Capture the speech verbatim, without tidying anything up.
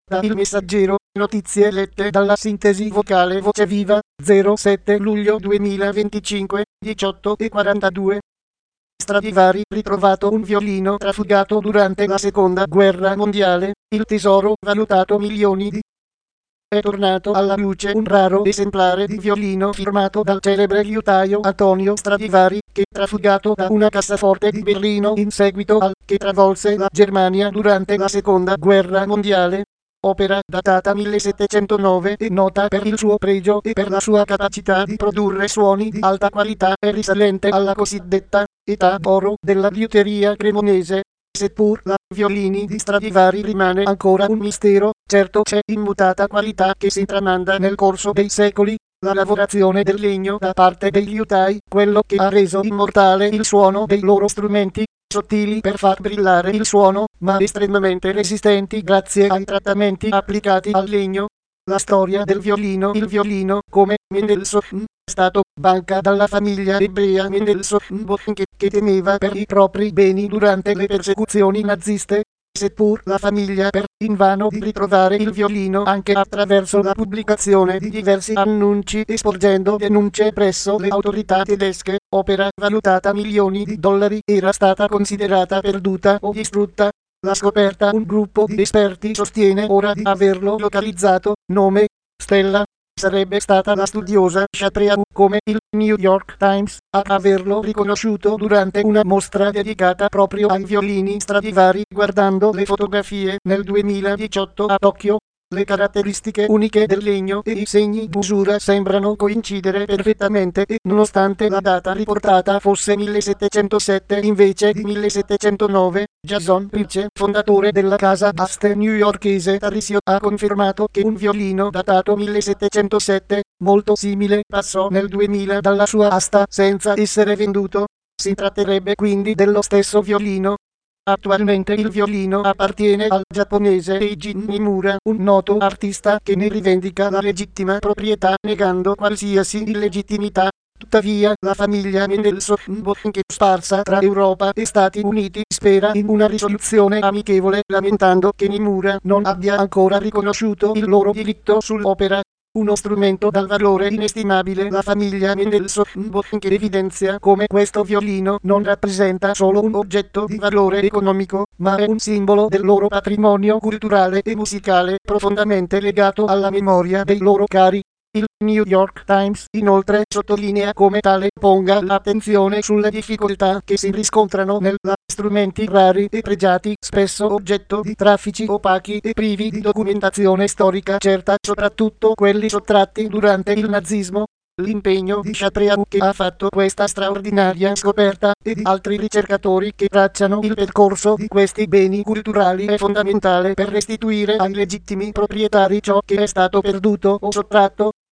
Da Il Messaggero, notizie lette dalla sintesi vocale Voce Viva, zero sette luglio duemilaventicinque, diciotto e quarantadue. Stradivari ritrovato un violino trafugato durante la seconda guerra mondiale, il tesoro valutato milioni di. È tornato alla luce un raro esemplare di violino firmato dal celebre liutaio Antonio Stradivari, che trafugato da una cassaforte di Berlino in seguito al che travolse la Germania durante la seconda guerra mondiale. Opera datata millesettecentonove e nota per il suo pregio e per la sua capacità di produrre suoni di alta qualità e risalente alla cosiddetta età d'oro della liuteria cremonese. Seppur la violini di Stradivari rimane ancora un mistero, certo c'è immutata qualità che si tramanda nel corso dei secoli, la lavorazione del legno da parte dei liutai, quello che ha reso immortale il suono dei loro strumenti, sottili per far brillare il suono, ma estremamente resistenti grazie ai trattamenti applicati al legno. La storia del violino. Il violino, come Mendelssohn, è stato banca dalla famiglia ebrea Mendelssohn, che, che temeva per i propri beni durante le persecuzioni naziste. Seppur la famiglia per invano di ritrovare il violino anche attraverso la pubblicazione di diversi annunci e sporgendo denunce presso le autorità tedesche, opera valutata milioni di dollari era stata considerata perduta o distrutta. La scoperta. Un gruppo di esperti sostiene ora di averlo localizzato. Nome: Stella. Sarebbe stata la studiosa Chatrian, come il New York Times, a averlo riconosciuto durante una mostra dedicata proprio ai violini Stradivari. Guardando le fotografie nel duemiladiciotto a Tokyo, le caratteristiche uniche del legno e i segni d'usura sembrano coincidere perfettamente e, nonostante la data riportata fosse millesettecentosette invece di millesettecentonove, Jason Birch, fondatore della casa d'aste newyorkese Tarisio, ha confermato che un violino datato millesettecentosette, molto simile, passò nel duemila dalla sua asta senza essere venduto. Si tratterebbe quindi dello stesso violino. Attualmente il violino appartiene al giapponese Eiji Nimura, un noto artista che ne rivendica la legittima proprietà negando qualsiasi illegittimità. Tuttavia, la famiglia Mendelssohn, che sparsa tra Europa e Stati Uniti, spera in una risoluzione amichevole, lamentando che Nimura non abbia ancora riconosciuto il loro diritto sull'opera. Uno strumento dal valore inestimabile. La famiglia Mendelssohn, che evidenzia come questo violino non rappresenta solo un oggetto di valore economico, ma è un simbolo del loro patrimonio culturale e musicale, profondamente legato alla memoria dei loro cari. Il New York Times inoltre sottolinea come tale ponga l'attenzione sulle difficoltà che si riscontrano nella strumenti rari e pregiati, spesso oggetto di traffici opachi e privi di documentazione storica certa, soprattutto quelli sottratti durante il nazismo. L'impegno di Chatrian, che ha fatto questa straordinaria scoperta, e di altri ricercatori che tracciano il percorso di questi beni culturali è fondamentale per restituire ai legittimi proprietari ciò che è stato perduto o sottratto.